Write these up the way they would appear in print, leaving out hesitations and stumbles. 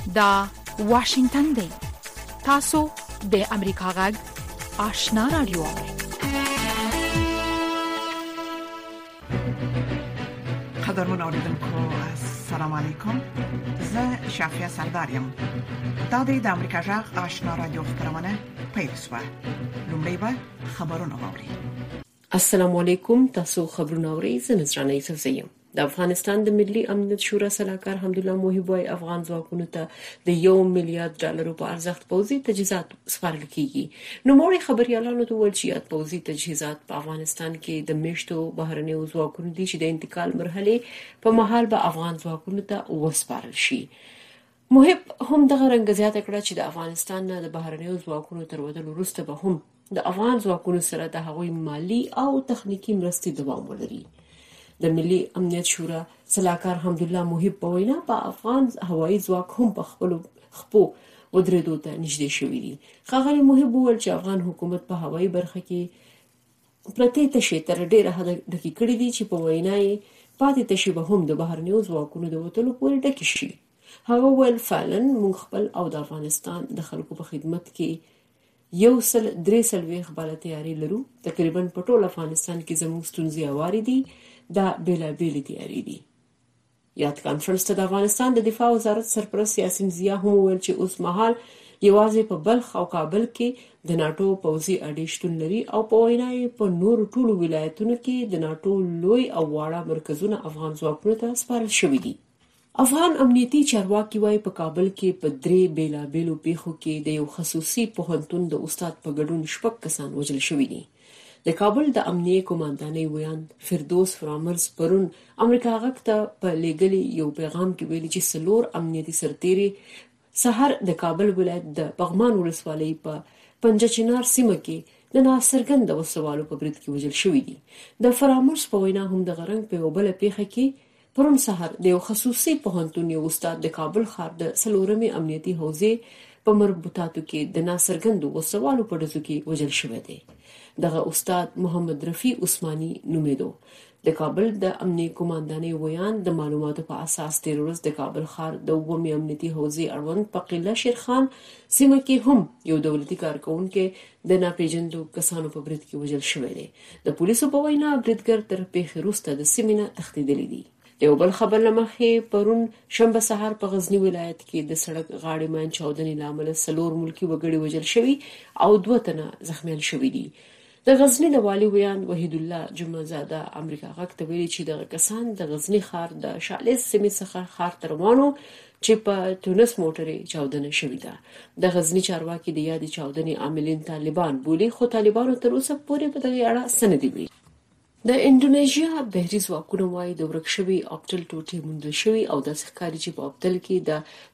دا واشنگتن دی. تاسو د امریکا غږ آشنا رادیو. قدرمن اوریدونکو السلام علیکم. زه شافیا سردارم. دا د امریکا غږ آشنا رادیو خبرونه پیل شوه. لومړی به خبرونه واوري. السلام علیکم. تاسو خبرونه اورئ. زه نذرانه یوسفزیم. د افغانستان د ملي امنیت شورا سلاکار حمدالله موحب وايي افغان ځواکونو ته د $1 میلیارډ په ارزښت پوځي تجهیزات سپارل کیږي. نو موري خبريالانو ته ویل چې یاد پوځي تجهیزات په افغانستان کې د میشتو بهرنیو ځواکونو دي چې د انتقال مرحله په مهال به افغان ځواکونو ته وسپارل شي. موحب هم دغه رنګ زیاته کړه چې د افغانستان نه د بهرنیو ځواکونو تر ودل وروسته به هم د افغان ځواکونو سره د هغوی مالی او تخنیکی مرستې دوام ولري. د ملي امنیت شورا سلاکار حمدالله موحب په وینا په افغان هوایي ځواک هم په خپل خپو ودرېدو ته نږدې شوی دی. ښاغلي موحب وویل چې افغان حکومت په هوایي برخه کې پرتې تشې تر ډېره حده ډکې کړې دي چې په وینا یې پاتې تشې به هم د بهرنیو ځواکونو د وتلو پورې ډکې شي. هغه وویل فعلا موږ خپل او د افغانستان د خلکو په خدمت کې 143 بل تیاری لرو. تقریبا په ټول افغانستان کې زموږ ستونزې اوارې دي. دا بیلابیل تیاری دي. یاد کانفرنس ته د افغانستان د دفاع وزارت سرپرست یاسین ضیا هم ویل چې اوس مهال یوازې په بلخ او کابل کې د ناتو پوځي اډې شتون لري او په وینا یې په نورو ټولو ولایتونو کې د ناتو لوی او واړه مرکزونه افغان ځواکونو ته سپارل شوي دي. افغان امنیتي چارواکي وايي په کابل کې په 3 بیلابیلو پیښو کې د یو خصوصي پوهنتون د استاد په ګډون 6 کسان وژل شوي دي. د کابل د امنیه قوماندانۍ ویان فردوس فرامرز پرون امریکا غږ ته په لېږلي یو پیغام کې ویلي چې 4 امنیتي سرتیري سحر د کابل ولایت د پغمان ولسوالۍ په پنجچنار سیمه کې د ناڅرګند وسوالو په برید کې وژل شوي دي. د فرامرز په وینا هم د غرنګ په یو بل پیښه کې پرون سحر د یو خصوصي پوهنتون یو استاد د کابل ښار د 4مې امنیتي حوزې په مربوطاتو کې د ناڅرګند وسوالو په ډزو کې وژل شوی دی. دغه استاد محمد رفیع عثماني نومیدو. د کابل د امنیه قوماندانۍ ویان د معلوماتو په اساس تیر ورځ د کابل ښار د 9مې امنیتي حوزې اړوند په قلعه شیرخان سیمه کې هم یو دولتي کارکونکو د ناپېژندو کسانو په برید کې وژل شوی دی. د پولیسو په وینا بریدګر تر پیښې وروسته د سیمې نه تښتېدلی دی. یو بل خبر لمخې پرون شنبه سهار په غزنی ولایت کې د سړک غاړې مین چاودنې لامل 4 ملکی وګړي وژل شوي او 2 تنه زخمیان شوي دي. د غزنی د والي ویان وحید الله جمعه زاده امریکا غږ ته ویلي چې دغه کسان د غزنی ښار د شالیس سیمې څخه ښار ته روانو چې په تونس موټرې چاودنه شوې ده. د غزنی چارواکي د یادې چاودنې عاملین طالبان بولي، خو طالبانو تر اوسه پورې په دغه اړه څه نه دي ویلي. د انډونیزیا بهري ځواکونو وايي د ورک شوي اپټل ټوټې موندل شوي او داسې ښکاري چې په اپټل کې د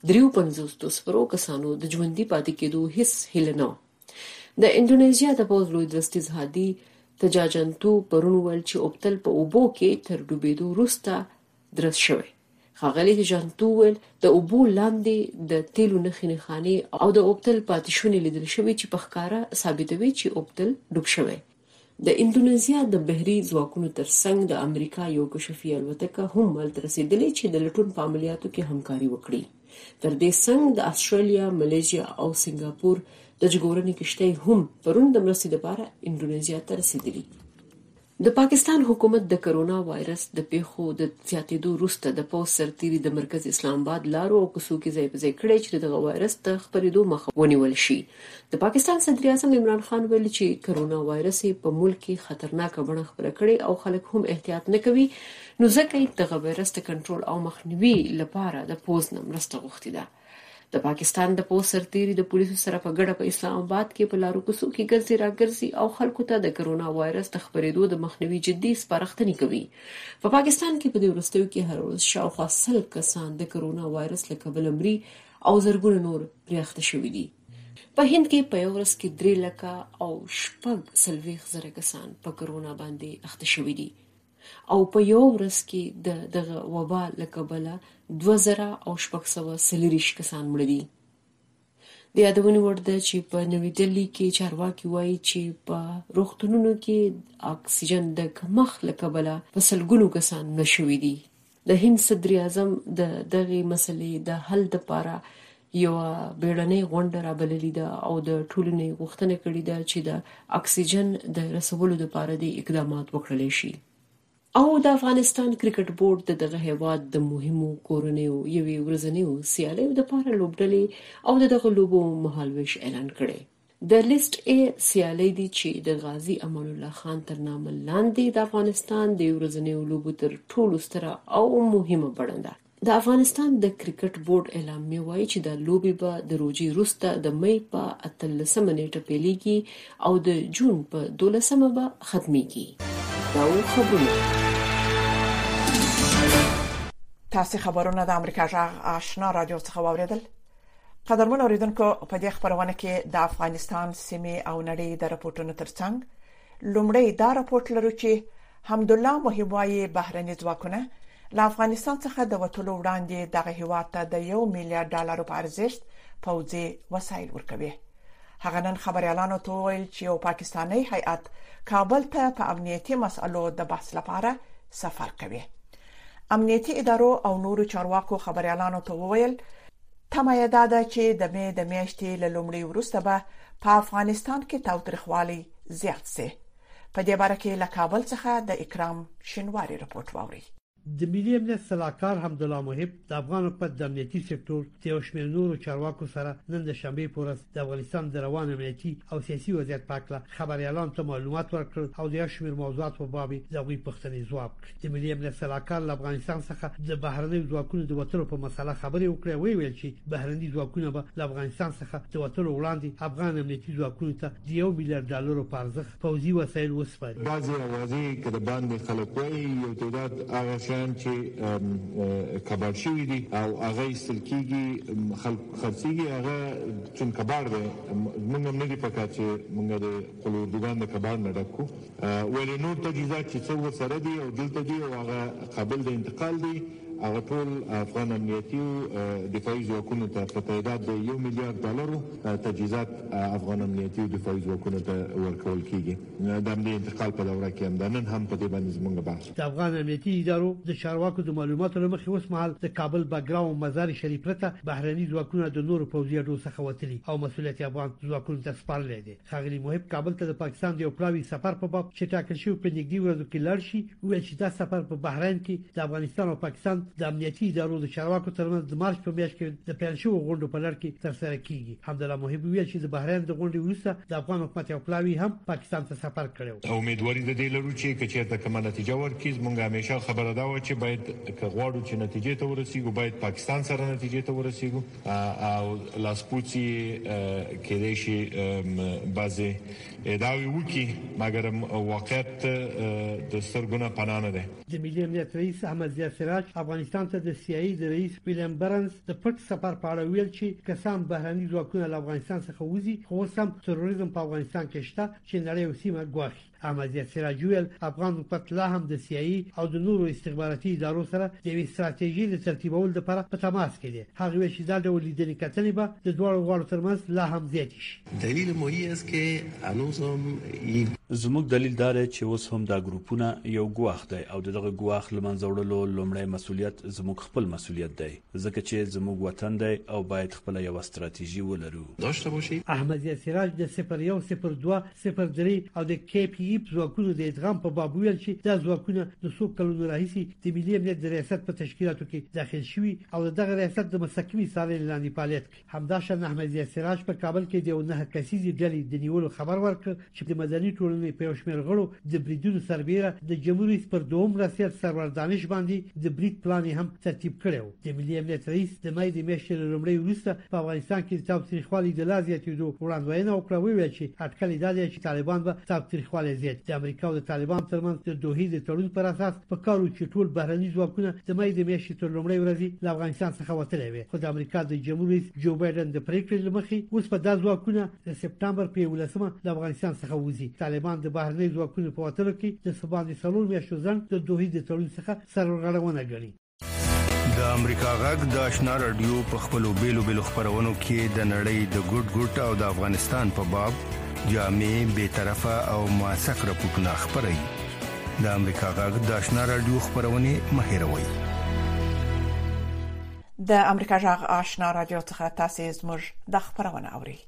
53 کسانو د ژوندي پاتې کېدو هیڅ هیله نه. د انډونیزیا د پوځ لوی درستیز هادي تجاجنتو پرون ویل چې اپټل په اوبو کې تر ډوبېدو وروسته درس شوی. ښاغلي تجاجنتو ویل د اوبو لاندې د تیلو نښې نښانې او د اپټل پاتې شونې لیدل شوي چې په ښکاره ثابتوي چې اپټل ډوب شوی. د انډونیزیا د بحري ځواکونو ترڅنګ د امریکا یو کشفي الوتکه هم هلته رسېدلې چې د لټون په عملیاتو کې همکاري وکړي. تر دې څنګ د استرالیا، ملیزیا او سنگاپور د ژغورنې کشتۍ هم پرون د مرستې لپاره انډونیزیا ته رسېدلې. د پاکستان حکومت د کرونا وایرس د پیښو د زیاتېدو وروسته د پوځ سرتیري د مرکز اسلام آباد لارو او کوڅو کې ځای په ځای کړی چې دغه وایرس د خپرېدو مخه ونیول شي. د پاکستان صدر اعظم عمران خان ویلي چې کرونا وایرس په ملک کې خطرناکه بڼه خپره کړې او خلک هم احتیاط نه کوي، نو ځکه دغه وایرس د کنټرول او مخنیوي لپاره د پوځ نه مرسته غوښتې ده. د پاکستان د پوځ سرتیري د پولیسو سره په ګډه په اسلام آباد کې په لارو کوڅو کې ګرځي راګرځي او خلکو ته د کرونا وایرس د خپرېدو د مخنیوي جدي سپارښتنې کوي. په پاکستان کې په دې وروستیو کې هر ورځ شاوخوا 100 کسان د کرونا وایرس له کبله مري او زرګونه نور پرې اخته شوي دي. په هند کې په یو ورځ کې 3,40,000 کسان په کرونا باندې اخته شوي دي او په یو ورځ کې دغه وبا له کبله 2,640 کسان مړه دي. د یادونې وړ ده چې په نوې دهلي کې چارواکي وایي چې په روغتونونو کې اکسیجن د کمښت له کبله په سلګونو کسان مړه شوي دي. د هند صدر اعظم د دغه مسلې د حل لپاره یو بیړنۍ غونډه رابللې ده او د ټولنې غوښتنه کړې ده چې د اکسیجن د رسولو لپاره د اقدامات وکړل شي. او د افغانستان کرکټ بورډ دغه هیواد د مهمو کورنیو یوې ورځنیو سیالیو لپاره لوبډلې او دغه لوبو مهالویش اعلان کړي. د لیست ا سیالي دي چې د غازی امان الله خان تر نام لاندې د افغانستان د ورځنیو لوبو تر ټولو ستره او مهمه بڼه. د افغانستان د کرکټ بورډ اعلامیه وايي چې د لوبي به د روزي وروسته د مې په 13 نیټه پیلېږي او د جون په 12 به ختميږي. دا خبرونه تاسو خبرونه د امریکا جغ آشنا رادیو څخه واوریدل. قدرمن اوریدونکو په دې خبرونه کې د افغانستان سیمه او نړۍ د راپورټونو ترڅنګ لومړی دا راپورټ لرو چې حمدالله محبوبي بهرني ځواکونه له افغانستان څخه د وټولو وړاندې دغه هیواد ته د $1 میلیارډ په ارزښت پوځي وسایل ورکوي. هغه نن خبريالانو ته ویل چې یو پاکستانی هیئت کابل ته په امنیتي مسألو د بحث لپاره سفر کوي. امنیتي ادارو او نورو چارواکو خبريالانو ته ویل تمه یې ده چې د مې د میاشتې له لومړۍ وروسته به په افغانستان کې تاوتریخوالي زیات شي. په دې باره کې له کابل څخه د اکرام شینواری رپورټ واوري. د ملي امنیت صلاحکار حمدالله محب د افغان حکومت د امنیتي سکتور د شمیر نورو چارواکو سره نن د شنبه په ورځ د افغانستان د روان امنیتي او سیاسي وضعیت په اړه خبريالانو ته معلومات ورکړل او د شمیر موضوعات په باب ځوی پښتني ځواب کړ. د ملي امنیت صلاحکار له افغانستان څخه د بهرني ځواکونو د وټلو په مسله خبرې وکړې. ویل چې بهرني ځواکونه به له افغانستان څخه د وټلو وړاندې افغان امنیتي ځواکونو ته د $1 میلیارډ په ارزښت پوځي وسایل وسپاري. بعضي اوازې کله باندې خلک وایي یو تعداد هغه شان چې کبار شوی دي او هغه استلکیږي خرڅيږي هغه چون کبار دی موږ هم نه دی پکات چې موږ د قلوردوګان د کبار نه ډکو ولې نور تجهیزات چې څو سره دي او دلته دي او هغه قابل د انتقال دي هغه ټول افغان امنیتي او دفاعي ځواکونو ته په تعداد د $1 میلیارډ تجهیزات افغان امنیتي او دفاعي ځواکونو ته ورکول کیږي. د امنیتي انتقال په دوره کې هم نن هم په دې باندې زموږ بحث. د افغان امنیتي ادارو د چارواکو د معلوماتو لمخې اوس مهال د کابل بګراو مزار شریف پرته بهرني ځواکونه د نورو پوځي اډو څخه وتلي او مسؤلیت افغان ځواکونو ته سپارل دي. خاغلی محب کابل ته د پاکستان د یو پلاوي سفر په باب چې ټاکل شوی په نږدې ورځو کې لاړ شي. ویل چې دا سفر په بحرین کې د افغانستان او پاکستان د امنیتي ادارو د چارواکو ترمنځ د مارچ په میاشت کې د پیل شوی غونډو په لړ کې ترسره کیږي. حمدالله محب ویل چې د بحرین د غونډې وروسته د افغان حکومت یو پلاوی هم پاکستان ته سفر کړو. امیدواري د دې لرو چې کچېرته کومه نتیجه ورکړي. موږ همیشه خبره دا و چې باید غواړو چې نتیجې ته ورسیږو باید پاکستان سره نتیجې ته ورسیږو او لاسپوڅي کې دې شي بعضي ادعاوې وکړي مګر واقعیت د سرګونه پنانه ده. د ملي امنیت رئیس احمد ضیاء سراج افغانستان ته د CIA د رئیس ویلیام برنز د پټ سفر په اړه ویل چې کسان بهرني ځواکونه له افغانستان څخه وځي خو سم تروریزم په افغانستان کې شته چې نړۍ وسیمه ګواښي. احمد ضیاء سراج ویل افغان حکومت لا هم د CIA او د نورو استخباراتي ادارو سره د یوې ستراتیژي د ترتیبولو لپاره په تماس کې دي. هغه ویل چې دا ډول لیدنې کتنې به د دوه غواړو ترمنځ لا هم زیات شي. دلیل مهمه است که هنوز هم زموږ دلیل دا دی چې اوس هم دا ګروپونه یو ګواښ دی او دغه ګواښ لمنځه وړلو لومړی مسؤلیت زموږ خپل مسؤلیت دی ځکه چې زموږ وطن دی او باید خپل یو ستراتیژي ولرو. داشته باشید. احمد ضیاء سراج د 01 02 03 او د KPE ځواکونو د ادغام په باب ویل چې دا ځواکونه د څو کلونو راهیسې د ملي امنیت د ریاست په تشکیلاتو کې داخل شوي او دغه ریاست د مستقیمي څارنې لاندې فعالیت کوي. همداشان احمد ضیاء سراج په کابل کې د 9 کسیزې ډلې د نیولو خبر ورکړ چې د مدني ټولنې په شمیر غړو د بریدونو سربېره د جمهوریت پر دوم رسیت سرور دانش باندې د برید پلان هم ترتیب کړو. د ملي امنیت رئیس د مې د میاشتې لومړۍ وروسته په افغانستان کې د تاوتریخوالي د لازمیتو وړاندوینه وکړه. ویل چې اټکل دی چې طالبان به تاوتریخوالي زیات د امریکا او د طالبان ترمنځ د دوحې د تړون پر اساس په کارو چې ټول بهرني ځواکونه د مې د میاشتې تر لومړۍ ورځې له افغانستان څخه وتلي وي. خو د امریکا د جمهوریت جو بایدن د پریکړې لمخې اوس په داس ځواکونه د سپټمبر په 11مه د افغانستان څخه وځي. طالبان د بهرني ځواکونو په وتلو کې د سباندې سلور میاشتو ځنډ د دوحې د تړون څخه سرغړونه ګڼي. د امریکا غږ د آشنا رادیو په خپلو بیلو خبرونو کې د نړۍ د ګډ او د افغانستان په باب جامع به طرفه او موثق راپورټونه خبري. د امریکا غږ د آشنا رادیو خبرونه مهیروي. د امریکا جغ آشنا رادیو څخه تاسو زموږ د خبرونه اوري.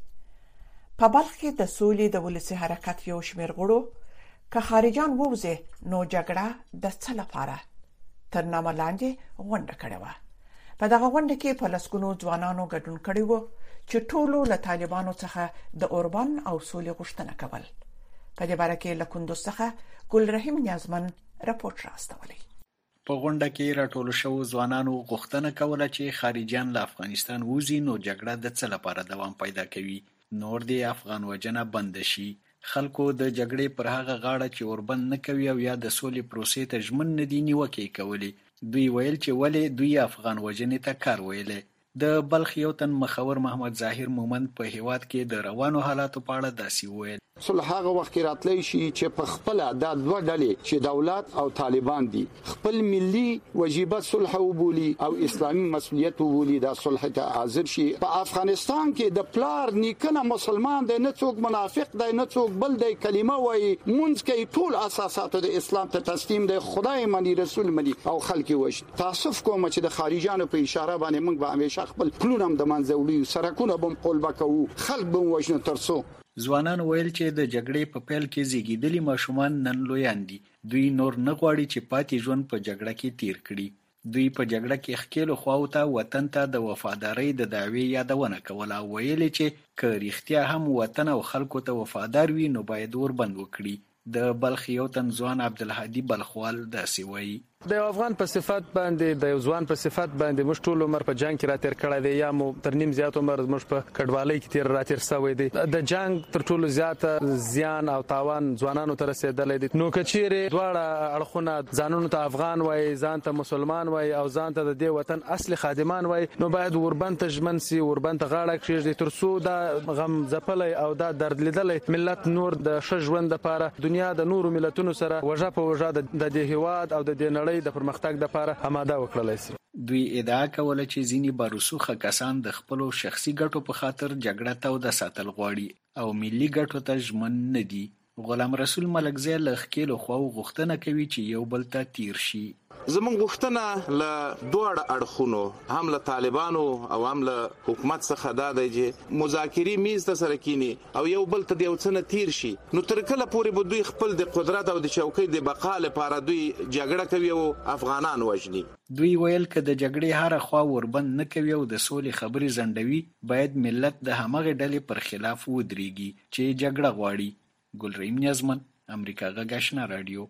په بلخ کې د سولې د ولسی حرکت یو شمېر غړو که خارجان ووزي نو جګړه د څه لپاره تر نامه لاندې غونډه کړې و. په دغه غونډه کې په لسګونو ځوانانو ګډون کړی و چې ټولو له طالبانو څخه د اوربان او سولې غوښتنه کول. په دې باره کې له کندوز څخه ګل رحیم نیازمن راپورټ راستولی. په غونډه کې راټول شوو ځوانانو غوښتنه کوله چې خارجيان له افغانستان ووزي نو جګړه د څه لپاره دوام پیدا کوي، نور د افغان وجنه بند شي. خلکو د جګړې پر هغه غاړه چې اوربند نه کوي او یا د سولې پروسې ته ژمن نه دي نیوکې کولې. دوی ویل چې ولې دوی افغان وجنې ته کار ویلې. د بلخ یو تن مخور محمد ظاهر مومند په هیواد کې د روانو حالاتو په اړه داسې وویل. صلح هغه وخت راتلی شي چې په خپل د دوه ډلې چې دولت او طالبان دي خپل ملي واجبات صلح وبولي او اسلامي مسؤلیت وبولي د صلح ته حاضر شي. په افغانستان کې د پلار نیکنه مسلمان دی، نه څوک منافق دی، نه څوک بل دی، کلمه وایي، مونږ کې ټول اساسات د اسلام ته تسلیم دی، خدای مني، رسول مني او خلک وښ. تاسف کوم چې د خارجانو په اشاره باندې موږ به همیشه خپل پلونم د منځولي سرکونه بم قلبه کوو، خلک بم وښنه ترڅو. ځوانان ویل چې د جګړې په پیل کې زیږیدلي ماشومان نن لویان دي. دوی نور نه غواړي چې پاتې ژوند په جګړه کې تیر کړي. دوی په جګړه کې ښکېلو خواو ته وطن ته د وفادارۍ د دعوې یادونه کوله او ویلې چې که رښتیا هم وطن او خلکو ته وفادار وي نو باید اوربند وکړي. د بلخ یو تن ځوان عبدالهادي بلخوال داسې وایي. د افغان په صفت باندې د ځوان په صفت باندې موږ ټول عمر په جنگ کې را تیر کړی دی، یا مو تر نیم زیات عمر موږ په کډوالۍ کې تیر را تیر شوی دی. د جنگ تر ټولو زیات زیان او تاوان ځوانانو ته رسیدلی دی. نو که چیرې دواړه اړخونه ځانونو ته افغان وایي، ځان ته مسلمان وایي او ځان ته د دې وطن اصلي خادمان وایي، نو باید اوربند ته ژمن سي، اوربند ته غاړه کېږدي تر څو دا غم ځپلی او دا درد لیدلی ملت نور د ښه ژوند لپاره دنیا د نورو ملتونو سره وژه په وژه د دې هېواد او د دې نړۍ د پرمختګ لپاره آماده وکړلی شي. دوی ادعا کوله چې ځینې باروسوخه کسان د خپلو شخصي ګټو په خاطر جګړه توده ساتل غواړي او ملي ګټو ته ژمن نه دي. غلام رسول ملکزی له ښکېلو خواو غوښتنه کوي چې یو بل ته تیر شي. زمونږ غوښتنه له دواړه اړخونو، هم له طالبانو او هم له حکومت څخه دا دی چې مذاکرې میز ته سره کینی او یو بل ته د یو څه نه تیر شي. نو تر کله پورې به دوی خپل د قدرت او د چوکۍ د بقا لپاره دوی جګړه کوي او افغانان وژني. دوی ویل که د جګړې هره خوا وربند نه کوي او د سولې خبرې ځنډوي، باید ملت د همغې ډلې پر خلاف ودرېږي چې جګړه غواړي. ګل رحیم نیازمن، امریکا غږ آشنا رادیو.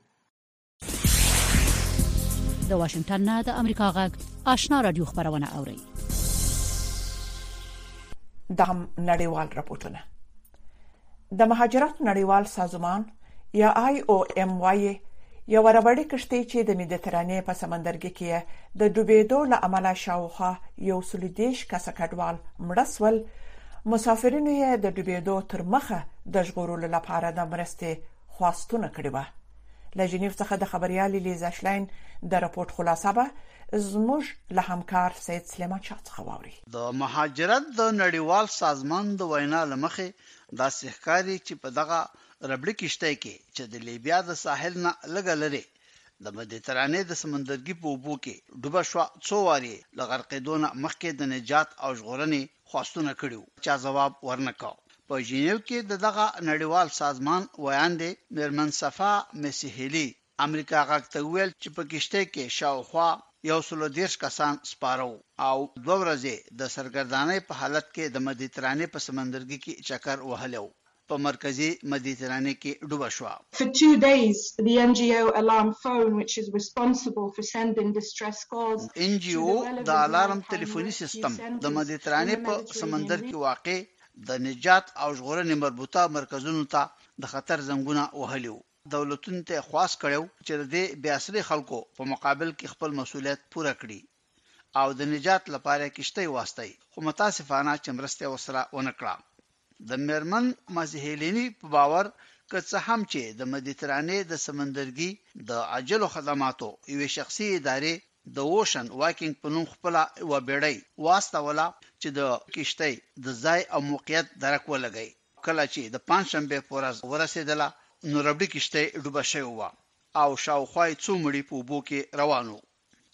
د واشنگټن نه د امریکا غږ آشنا رادیو خبرونه اوري. د نړیوال راپورټونه. د مهاجرت نړیوال سازمان یا IOM یو وړوړی کشتۍ چې د مدیترانې په سمندرګي کې د ډوبېدو له امله شاوخوا 130 کسه کډوال مړه شول، مسافرینو یې د ډوبېدو تر مخه د ژغورلو لپاره د مرستې خواستونه کړې وه. له جنیو څخه د خبريال لیزا شلاین د راپورټ خلاصه به زموږ له همکار سید سلیمان شاه څخه واوري. د مهاجرت د نړیوال سازمان د وینا لمخې دا ښکاري چې په دغه ربړی کشتۍ کې چې د لیبیا د ساحل نه لږ لري د مدیترانې د سمندرګي په اوبو کې ډوبه شو، څو واري له غرقېدو نه مخکې د نجات او ژغورنې خواستونه کړیو، چا جواب ورنکاو. په ژینیو کې دغه نړیوال سازمان ویاندې میرمن صفا مسیحلی امریکا غږ ته ویل چې په کشتۍ کې شاوخوا 130 کسان سپارو او 2 ورځې د سرګردانۍ په حالت کې د مدیترانې په سمندرګي کې چکر وهلو. په مرکزی مدیترانې کې ډوبه شو. For 2 days the NGO alarm phone which is responsible for sending distress calls NGO د الارم ټلیفوني سیستم د مدیترانې په سمندر کې واقع د نجات او ژغورنې مربوطه مرکزونو ته د خطر زنګونه وهلیو. دولتونو ته خواست کړو چې د بیاسري خلکو په مقابل کې خپل مسؤلیت پوره کړي او د نجات لپاره کشتۍ واستي، خو متاسفانه چې مرسته وسره ونکړه. د میرمن مازهلینی په باور که څه هم چې د مدیترانې د سمندرګي د عاجلو خدماتو یوه شخصي ادارې د اوشن واکینګ په نوم خپل و بیړۍ واستوله چې د کشتۍ د ځای او موقعیت درک ولګي. کله چې د پنځشنبه په ورځ ورسېدله نو ربړی کشتۍ ډوبه شوې و او شاوخوا څو مړي په اوبو کې روانو.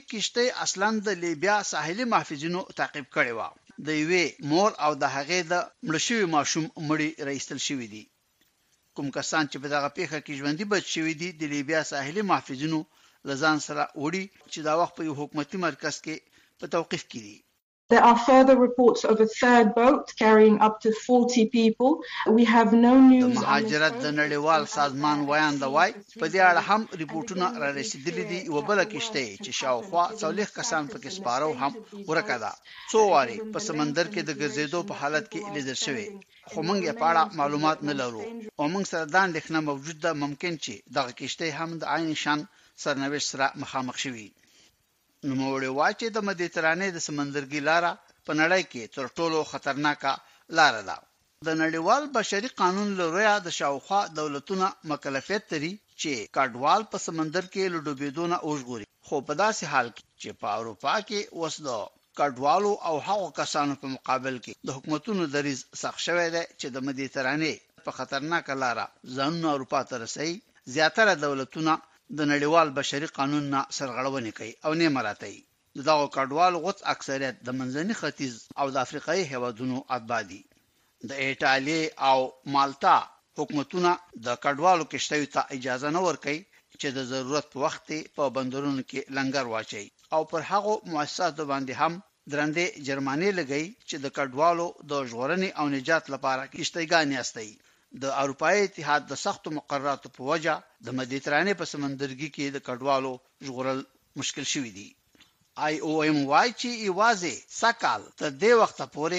کشته اصلاً د لیبیا ساحلي محافظینو تعقیب کړي و. د یوې مور او د هغې د مړشوي ماشوم مړي راایستل شوی دي. کوم کسان چې په دغه پیښه کې ژوندۍ بچ شوی دي د لیبیا ساحلي محافظینو لزان سره وړي چې دا وخت په یو حکومتي مرکز کې په توقیف کې دي. There are further reports of a third boat carrying up to 40 people. We have no news. د مهاجرت د نړیوال سازمان وایان د وای په دې اړه هم ریپورتونه را رسیدلي دي. یو بل کشته چې شاوخوا 40 کسان پکې سپارو هم ورکه ده. څو واري په سمندر کې د ګرځېدو په حالت کې لیدل شوی. خو موږ یې په اړه معلومات نه لرو او موږ سره دا اندېښنه موجود ده ممکن چې دغه کشته هم د عین شان سرنوشت سره مخامخ شوي. نوموړی وایي چې د مدیترانې د سمندرګي لاره په نړۍ کې تر ټولو خطرناکه لاره ده. د نړیوال بشري قانون لوریا د شاوخوا دولتونو مکلفیت لري چې کډوال په سمندر کې له ډوبېدو نه وژغوري. خو په داسې حال کې چې په اروپا کې اوس د کډوالو او هغو کسانو په مقابل کې د حکومتونو دریځ سخت شوی دی چې د مدیترانې په خطرناکه لاره ځانونه اروپا ته رسوي. زیاتره دولتونه د نړیوال بشري قانون نه سرغړونه کوي او نه مراتي. دغه کډوال غوڅ اکثریت د منځني ختیځ او د افریقایي هیوادونو اتباعي. د ایټالیا او مالټا حکومتونه د کډوالو کشتیو ته اجازه نه ورکوي چې د ضرورت په وخت په بندرونو کې لنګر واچي او پر هغه مؤسساتو باندې هم درندې جرماني لګي چې د کډوالو د ژغورنې او نجات لپاره کشتیګانې استي. د اروپאי اتحاد د سختو مقرراتو په وجه د مدیترانې په سمندرګي کې د کډوالو ژغورل مشکل شوی دی. IOM وايي چې ایوازي سکال تر دې وخت پورې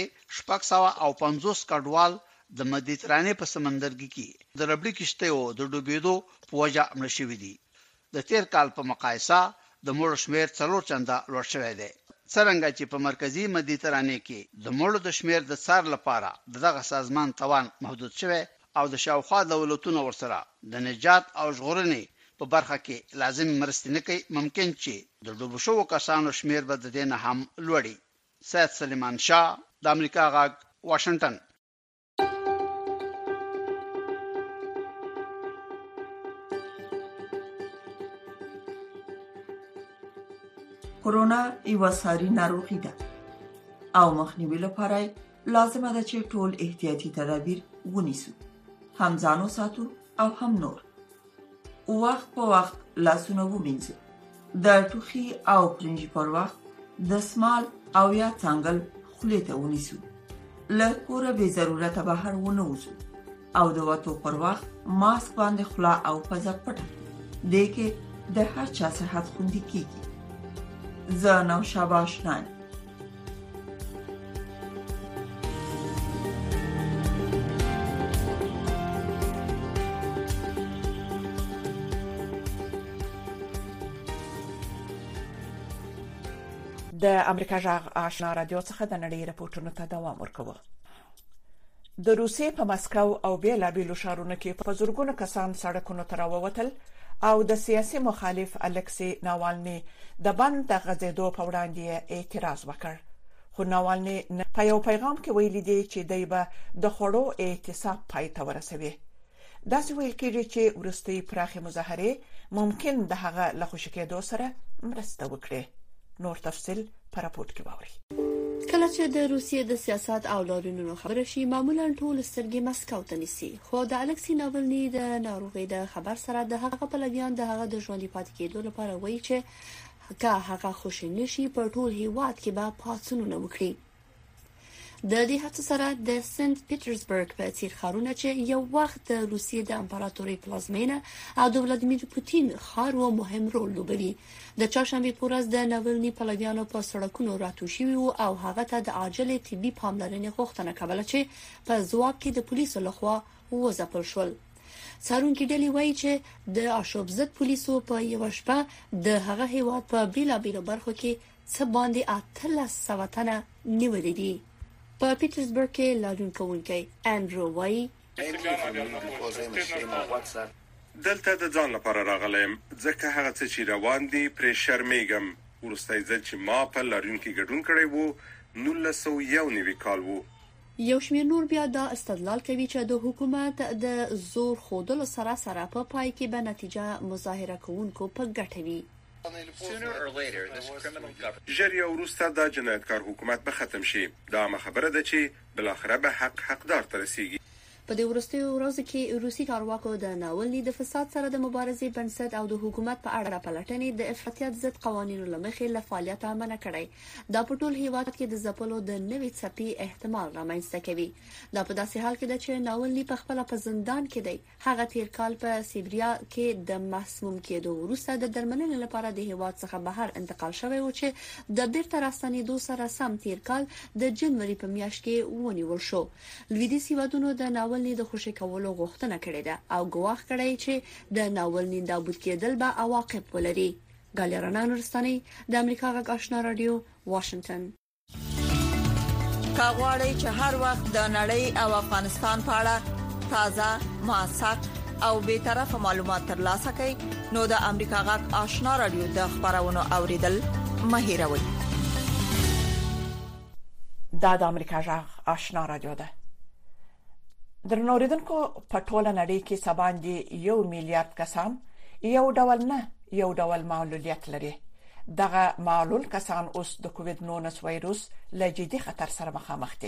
650 کډوال د مدیترانې په سمندرګي کې د ربړي کشتیو د ډوبېدو په وجه مړ شوي دي. د تیر کال په مقایسه د مړو شمیر 4 چنده لوړ شوی دی. څرنګه چې په مرکزی مدیترانې کې د مړو د شمیر د څار لپاره دغه سازمان توان محدود شوی او د شاوخوا دولتونو ورسره د نجات او ژغورنې په برخه کې لازم مرستې نه کوي، ممکن چې د ډوبو شوو کسانو شمیر به د دې نه هم لوړي. سید سلیمان شاه، د امریکا غږ، واشنگټن. کورونا یو ساري ناروغي ده او مخنیوي لپاره لازمه ده چې ټول احتیاطي تدابیر ونیسو، هم ځانو ساتو او هم نور. وخت په وخت لاسونه ومینځو، د ټوخي او پرنجي پر وخت دستمال او یا څنګل خولې ته ونیسو، له کوره بې ضرورته بهر ونه وځو او د وتو پر وخت ماسک باندې خوله او پزه پټه دې کې د هر چا صحت خوندي کیږي. زه نوشابه آشنایم. د امریکا غږ آشنا رادیو څخه د نړۍ راپورټونو ته دوام ورکوي. د روسیې په مسکو او بیلابیلو ښارونو کې په زورګونو کسان سړکونو ته راووتل او د سیاسي مخالف الکسی ناوالني د بند د غځېدو په وړاندې اعتراض وکړ. خو ناوالني په یو پیغام کې ویلي دی چې دوی به د خړو اعتصاب پای ته ورسوي. دا څه ویل کېږي چې ورستي پراخه مظاهره ممکن د هغه له خوشی کېدو سره مرسته وکړي. نور تفصيل په راپورټ کې باوري. کله چې د روسیې د سیاست او لارونو خبره شي معمولا ټول سترګې مسکو ته نیسي، خو د الکسی ناولني د ناروغۍ د خبر سره د هغه پلویان د هغه د ژوندۍ پاتې کېدو لپاره وایي چې هغه خوشی نشي په ټول هیواد کې به پاتونونه وکړي. د دې هڅو سره د سنت پیټرزبرګ په څیر ښارونه چې یو وخت د روسیې د امپراتورۍ پلازمینه او د ولادیمیر پوتین ښار و مهم رول لوبوي. د چهارشنبه په ورځ د ناولني پلویانو په سړکونو راتو شوي او هغه ته د عاجل طبي پاملرنې غوښتنه کوله چې په ځواب کې د پولیسو لخوا وځپل شول. څارونکي ډلې وایي چې د اشوب ضد پولیسو په یو شپه د هغه هیواد په بیلابیلو برخو کې څه باندې 1300 تنه نیولې دي. په پیټرزبرګ کې لارون کوونکی انډرو وایي دلته د ځان لپاره راغلم ځکه هغه څه چې روان دي پرې شرمېږم. ورستای ځل چې ما په لارون کې ګډون کړی وو 1991 کال وو. یو شمېر نور بیا دا استدلال کوي چې د حکومت د زور خودلو سره په پای کې به نتیجه مظاهره کوونکو په ګټه وي. ژر یا وروسته دا جنایتکار حکومت به ختم شي. دا خبره ده چې بالاخره به حقدار ته رسیږي. په دې وروستیو ورځو کې روسي چارواکو د ناولني د فساد سره د مبارزې بنسټ او د حکومت په اړه پلټنې د افراطیت ضد قوانینو لمخې له فعالیت منع کړي. دا په ټول هیواد کې د ځپلو د نوې څپې احتمال رامنځته کوي. دا په داسې حال کې ده چې ناولني په خپل په زندان کې دی. هغه تیر کال په سیبریا کې د مسموم کېدو وروسته د درملنې لپاره د هیواد څخه بهر انتقال شوی و چې د بیرته راستنېدو سره سم تیر کال د جنوري په میاشت کې ونیول شو. لویدیځ هیوادونو د ناولني د خوشی کولو غوښتنه کړې ده او ګواښ کړی چې د ناولني نابود کېدل به عواقب ولري. ګالیرانا نورستاني د امریکا غږ آشنا رادیو واشنگټن. کاغوري چې هر وخت د نړۍ او افغانستان په اړه تازه موثق او به طرفه معلومات ترلاسه کړئ نو د امریکا غږ آشنا رادیو د خبرونو اوریدل مهیروي. دا د امریکا غږ آشنا رادیو ده. درنوریدونکو په ټوله نړۍ کې سباندې 1 میلیارډ کسان یو ډول معلولیت لري. دغه معلول کسان اوس د کووید-19 وایروس له جدي خطر سره مخامخ دي.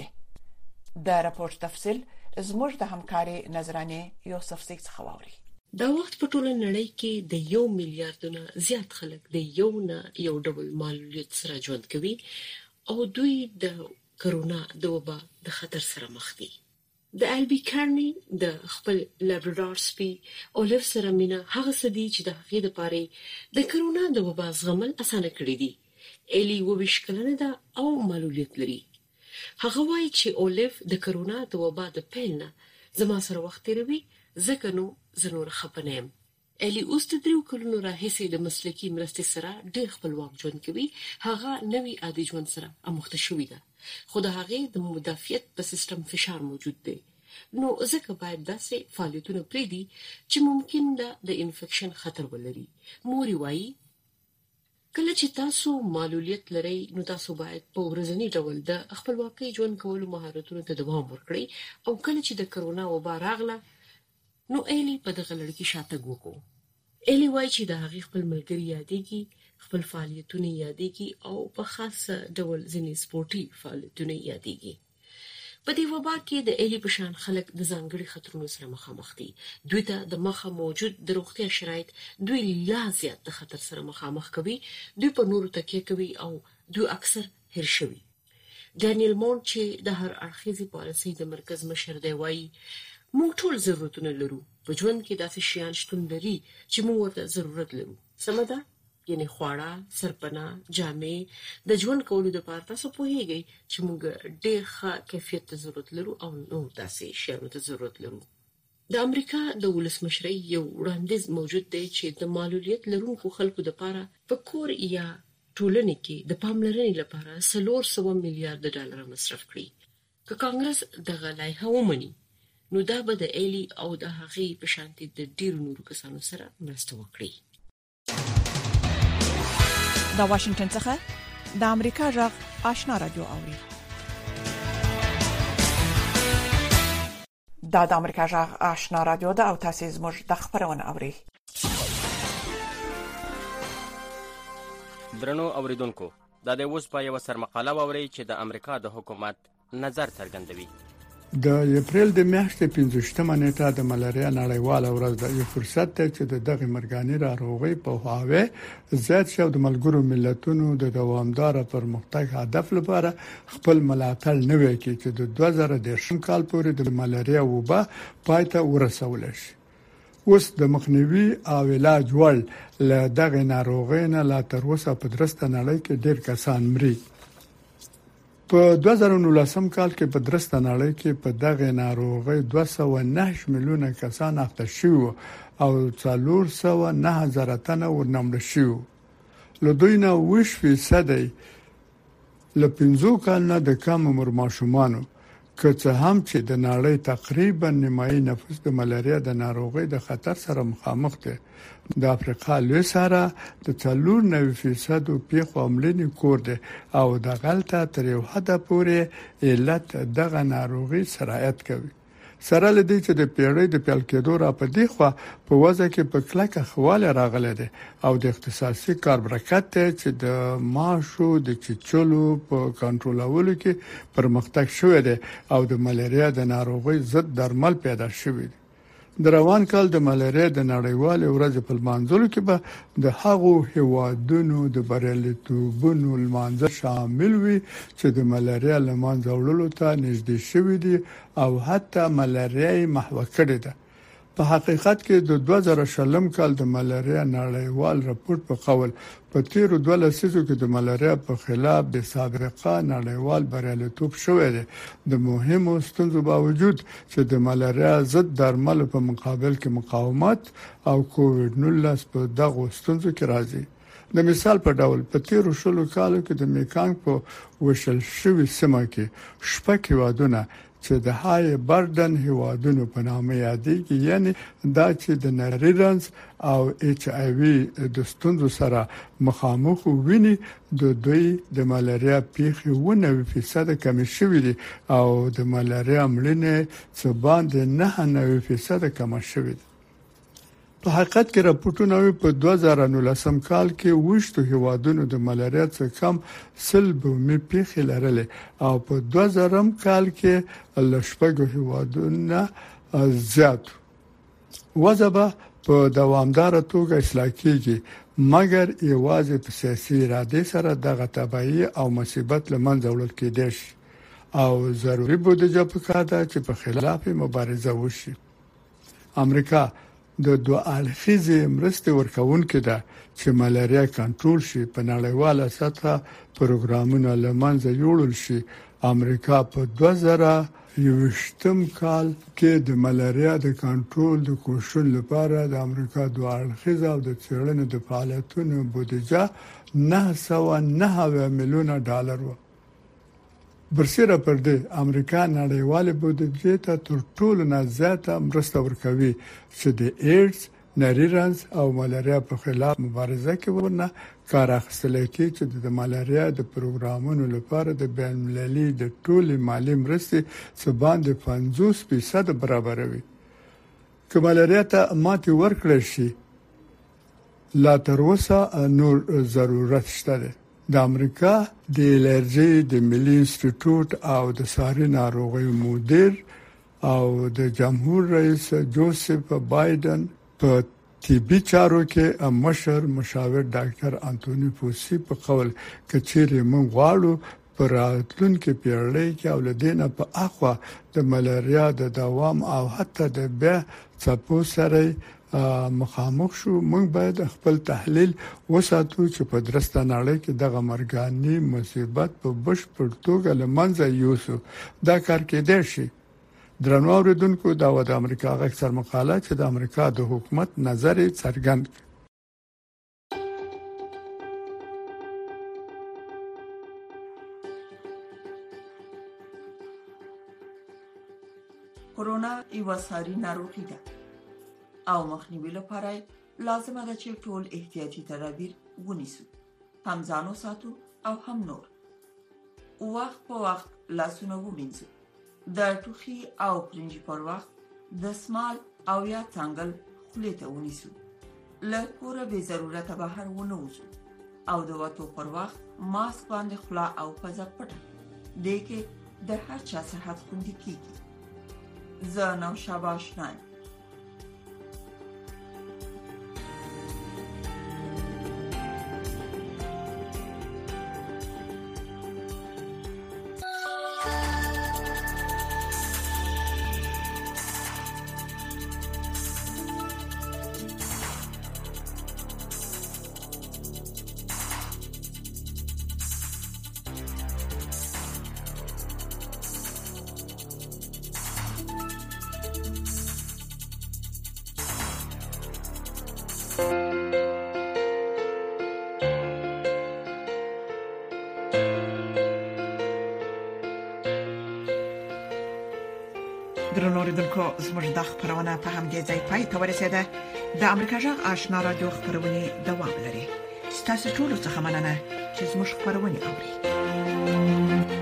د راپور تفصیل زموږ د همکاري نظرانه یوسف سیک څخه واوري. دا وخت په ټوله نړۍ کې د 1 میلیارډونه زیات خلک د یو ډول معلولیت سره ژوند کوي او دوی د کرونا د وبا د خطر سره مخ دي. د البی کارنی د خپل لابرادور سپی اولف سره مینا هغه سدي چې د هغې لپاره د کرونا د وبا زغمل اسانه کړی دي. الی وبش کلنه ده او معلولیت لري. هغه وایي چې اولف د کرونا د وبا د پیلنه زما سره وخت تیروي ځکه نو زنور خپنم. الی اوس د 3 کلونو راهیسې د مسلکي مرستې سره ډېر خپلواک ژوند کوي. هغه نوی عادي ژوند سره اموخته شوې ده. خو د هغې د مدافعت په سیستم فشار موجود دی. نو ځکه باید داسې فعالیتونه پریدي چې ممکن ده د انفیکشن خطر ولري. موري وایي کله چې تاسو معلولیت لرئ نو تاسو باید په ورځني ډول د خپلواکۍ ژوند کولو مهارتونو ته دوام ورکړئ او کله چې د کرونا وبا راغله نو الی په دغه لړ کې شاتګ وکړو. الی وایي چې د هغې خپل ملګری یادېږي، خپل فعالیتونه یادېږي او په خاص ډول ځینې سپورتي فعالیتونه یادېږي. په دې وبا کې د الی په شان خلک د ځانګړي خطرونو سره مخامخ دي. دوی ته د مخه موجود د روغتیا شرایط دوی لا زیات د خطر سره مخامخ کوي. دوی په نورو تکیه کوي او دوی اکثر هیر شوي. ډانیل مونټ چې د هر اړخیزې پالیسۍ د مرکز مشر دی وایي موږ ټول ضرورتونه لرو. په ژوند کې داسې شیان شتون لري چې موږ ورته ضرورت لرو. سمه ده؟ یعنی خواړه، سرپناه، جامې د ژوند کولو لپاره تاسو پوهیږئ چې موږ ډېر ښه کیفیت ته ضرورت لرو او نو داسې شیانو ته ضرورت لرو. د امریکا د ولسمشرۍ یو وړاندیز موجود دی چې د معلولیت لرونکو خلکو لپاره په کور یا ټولنې کې د پاملرنې لپاره 400 میلیارډ ډالر مصرف کړي. که کانګرس دغه لایحه ومني نو دا به د الی او د هغې په شانتي د ډیرو نورو کسانو سره مرسته وکړي. د واشنگټن څخه د امریکا غږ آشنا رادیو اوري. دا د امریکا غږ آشنا رادیو ده او تاسو زموږ د خبرونه اوري. درنو اوریدونکو دا د اوس په یو سرمقاله ووري چې د امریکا د حکومت نظر څرګندوي. د اپریل د میاشتې 15مه نیټه د ملاریا نړیواله ورځ ده. یو فرصت دی چې دغه مرګاني ناروغي په هواوی زیات شو د ملګرو ملتونو د دوامدار پرمختګ هدف لپاره خپل ملاتړ نوي کوي چې د 2010 کال پورې د ملاریا وبا پای ته ورسول شي. اوس د مخنیوي او علاج ول له دغه ناروغۍ نه لا تر اوسه په درسته نړۍ کې ډېر کسان مري. په 2019 کال کې په درسته نړۍ کې په دغه ناروغۍ 209 میلیونه کسان اخته شوي او 409,000 تنه ورنمړ شوي. له دوی نه 20% له 15 کال نه د کم عمر ماشومانو که څه هم چې د نړۍ تقریبا نیمایي نفوس د ملاریا د ناروغۍ د خطر سره مخامخ دي. د افریقا لوی سره د 94% پیښو عملي کور دي او د غلطه تر یو حد پورې علت دغه ناروغي سرایت کوي. سره لدی چې د پیړۍ د پیل کېدو را پدې خو په وځه کې په کلکه خواله راغله ده او د اختصاصي کار برکت ته چې د ماشو د چچلو په کنټرولولو کې پرمختګ شوې ده او د ملاریا د ناروغۍ ضد درمل پیدا شوې دي. د روان کال د ملاریا د نړیوال ورځ په منځلو کې به د هغو هیوادونو د بریالیتوبونو لمانځه شامل وي چې د ملاریا لمانځه وړلو ته نږدې شوي دي او حتی ملاریا محو کړې ده. په حقیقت کې د 2020 کال د ملاریا نړیوال راپور په قول په تیر 2 لسیزو کې د ملاریا په خلاف د سابقه نړیوال بریالیتوب شوې ده. د مهمو ستونزو باوجود چې د ملاریا ضد درمل په مقابل کې مقاومت او کووډ 19 په دغه ستونزو کې راځي. د مثال په ډول په تیر 20 کالو کې د میکانګ په وشل شوی سیمه کې شپږ هیوادونه چې د های بردن هیوادونو په نامه یادېږي، یعنی دا چې د نریرنز او ایچ آی وی د ستونزو سره مخامخ ویني د دوی د ملاریا پیښې 90% کم شوې دي او د ملاریا مړینې څه باندې 9% کم شوې دي. په حقیقت کې راپورټونه په 2019 کال کې وشتو هیوادونو د ملاریا څخه کم سلبومي پیښې لرلې او په 2000 کال کې لشپږ هیوادونو زیات وځبه په دوامدار توګه اصلاح کیږي، مګر یوازې په سیاسي اراده سره دغه تبعیض او مصیبت لمنځه وړل کېدای شي او ضروري بودجه پکار ده چې په خلاف مبارزه وشي. امریکا د دوه اړخیزې مرستې ورکوونکې ده چې ملاریا کنټرول شي، په نړیواله سطحه پروګرامونه لمنځه یوړل شي. امریکا په 2020 کال کې د ملاریا د کنټرول د کوشش لپاره د امریکا دوه اړخیزه او د څېړنې د فعالیتونو بودجه $909 میلیون و. برسیره پر دې امریکا نړیواله بودجه ته تر ټولو نه زیاته مرسته ورکوي چې د ایډز، نریرنز او ملاریا په خلاف مبارزه کې ورنه کار اخیستل کیږي چې د ملاریا د پروګرامونو لپاره د بین المللي د ټولې مالی مرستې څخه باندې 50% برابروي. که ملاریا ته ماتې ورکړل شي لا تر اوسه نور ضرورت شته. د امریکا د الرجی د ملي انسټیټیوټ او د ساري ناروغیو مدیر او د جمهور رئیس جوزف بایدن په طبي چارو کې مشر مشاور ډاکټر انټونی فوسی په قول کچېرې موږ غواړو پر راتلونکي پیړۍ کې اولادینه په اخوا د ملاریا د دوام او حتی د بیا څپو سره مخامخ شو، موږ باید خپل تحلیل وساتو چې په درسته نړۍ کې دغه مرګاني مصیبت په بشپړ توګه لمنځه یوسو. دا کار کېدای شي. درنو اوریدونکو دا د امریکا غږ سر مقاله چې د امریکا د حکومت نظر څرګند کورونا یو ساري ناروغي ده او مخنیوي لپاره لازمه ده چې ټول احتیاطي تدابیر ونیسو، هم ځانو ساتو او هم نور. وخت په وخت لاسونه ومینځو، د ټوخي او پرنجي پر وخت دستمال او یا څنګل خولې ته ونیسو، له کوره بې ضرورته بهر ونه وځو او د وتو پر وخت ماسک باندې خوله او پزه پټه دې کې د هر چا صحت خوندي کیږي. زه نوشابه آشنایم. درنو اوریدونکو، زموږ د خبرونه په همدې ځای پای ته ورسېده. د امریکا جغ آشنا رادیو خبرونه دوام لري. ستاسو ټول څه مننه چې زموږ خبرونه اوري.